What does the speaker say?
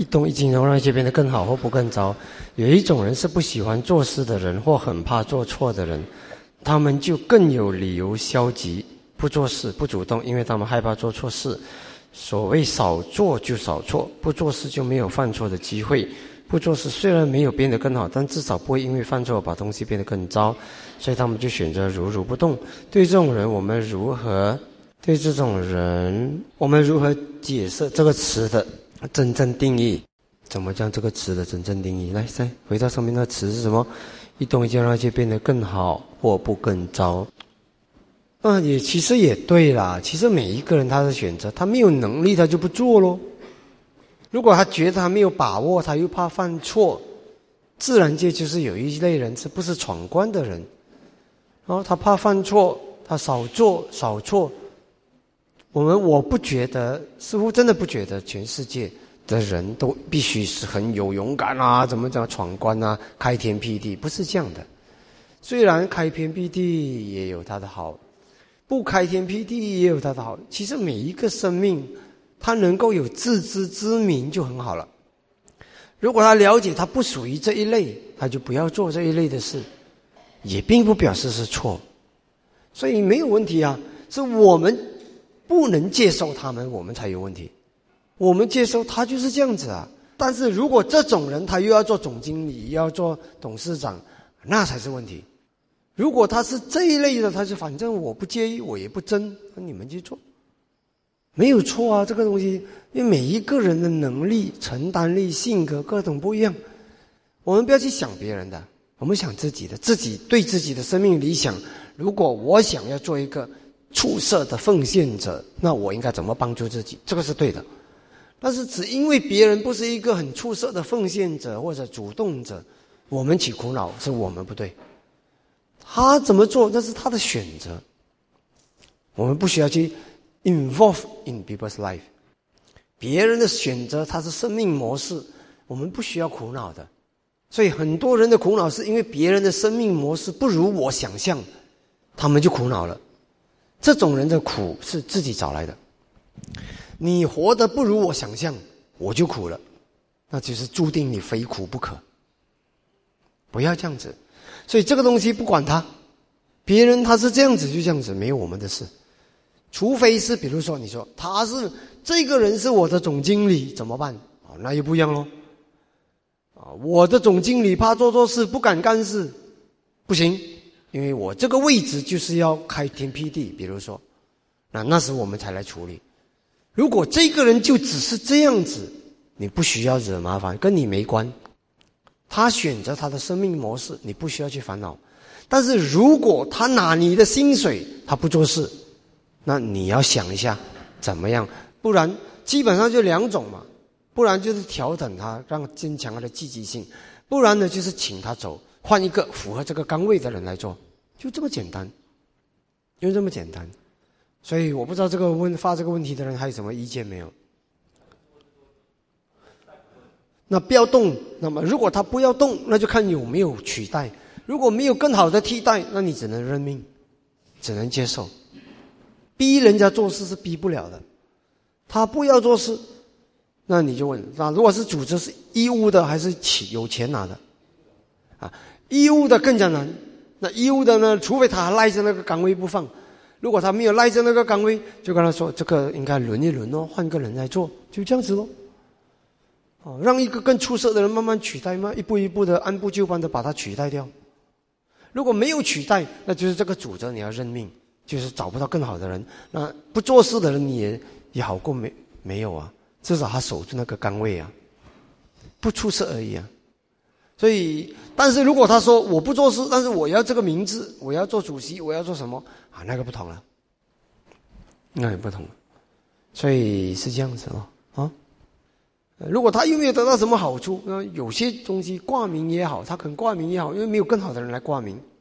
一动一静能让一切变得更好或不更糟。有一种人是不喜欢做事的人，或很怕做错的人，他们就更有理由消极，不做事，不主动，因为他们害怕做错事。所谓少做就少错，不做事就没有犯错的机会。不做事虽然没有变得更好，但至少不会因为犯错把东西变得更糟，所以他们就选择如如不动。对这种人，我们如何解释这个词的真正定义？怎么将这个词的真正定义？来，再回到上面那词是什么？一动一静让一切变得更好或不更糟。其实也对啦，其实每一个人他的选择，他没有能力他就不做咯。如果他觉得他没有把握，他又怕犯错，自然界就是有一类人是不是闯关的人，他怕犯错，他少做少错。我不觉得，似乎真的不觉得全世界的人都必须是很有勇敢啊，怎么讲闯关啊，开天辟地，不是这样的。虽然开天辟地也有它的好，不开天辟地也有它的好。其实每一个生命他能够有自知之明就很好了。如果他了解他不属于这一类，他就不要做这一类的事，也并不表示是错。所以没有问题啊，是我们不能接受他们，我们才有问题。我们接受他就是这样子啊，但是如果这种人他又要做总经理，又要做董事长，那才是问题。如果他是这一类的，他就反正我不介意，我也不争，那你们去做。没有错啊，这个东西，因为每一个人的能力、承担力、性格各种不一样，我们不要去想别人的，我们想自己的，自己对自己的生命理想。如果我想要做一个出色的奉献者，那我应该怎么帮助自己？这个是对的。但是只因为别人不是一个很出色的奉献者或者主动者，我们起苦恼，是我们不对。他怎么做那是他的选择，我们不需要去involve in people's life。 别人的选择他是生命模式，我们不需要苦恼的。所以很多人的苦恼是因为别人的生命模式不如我想象，他们就苦恼了。这种人的苦是自己找来的。你活得不如我想象，我就苦了，那就是注定你非苦不可。不要这样子。所以这个东西不管他，别人他是这样子就这样子，没有我们的事。除非是比如说你说他是这个人是我的总经理怎么办？那又不一样咯。我的总经理怕做错事不敢干事，不行，因为我这个位置就是要开天辟地，比如说那时我们才来处理。如果这个人就只是这样子，你不需要惹麻烦，跟你没关。他选择他的生命模式，你不需要去烦恼。但是如果他拿你的薪水，他不做事，那你要想一下怎么样。不然基本上就两种嘛，不然就是调整他，让增强他的积极性，不然呢就是请他走，换一个符合这个岗位的人来做，就这么简单，就这么简单。所以我不知道发这个问题的人还有什么意见没有。那不要动，那么如果他不要动，那就看有没有取代。如果没有更好的替代，那你只能认命，只能接受。逼人家做事是逼不了的，他不要做事，那你就问，那如果是组织是义务的还是有钱拿的？义务的更加难。那义务的呢，除非他还赖着那个岗位不放。如果他没有赖着那个岗位，就跟他说这个应该轮一轮哦，换个人来做，就这样子咯。让一个更出色的人慢慢取代嘛，一步一步的按部就班的把他取代掉。如果没有取代，那就是这个主责你要认命，就是找不到更好的人。那不做事的人你也好过没有啊，至少他守住那个岗位啊，不出色而已啊。所以但是如果他说我不做事，但是我要这个名字，我要做主席，我要做什么那个不同了，那也不同了。所以是这样子咯。如果他又没有得到什么好处，有些东西挂名也好，他肯挂名也好，因为没有更好的人来挂名，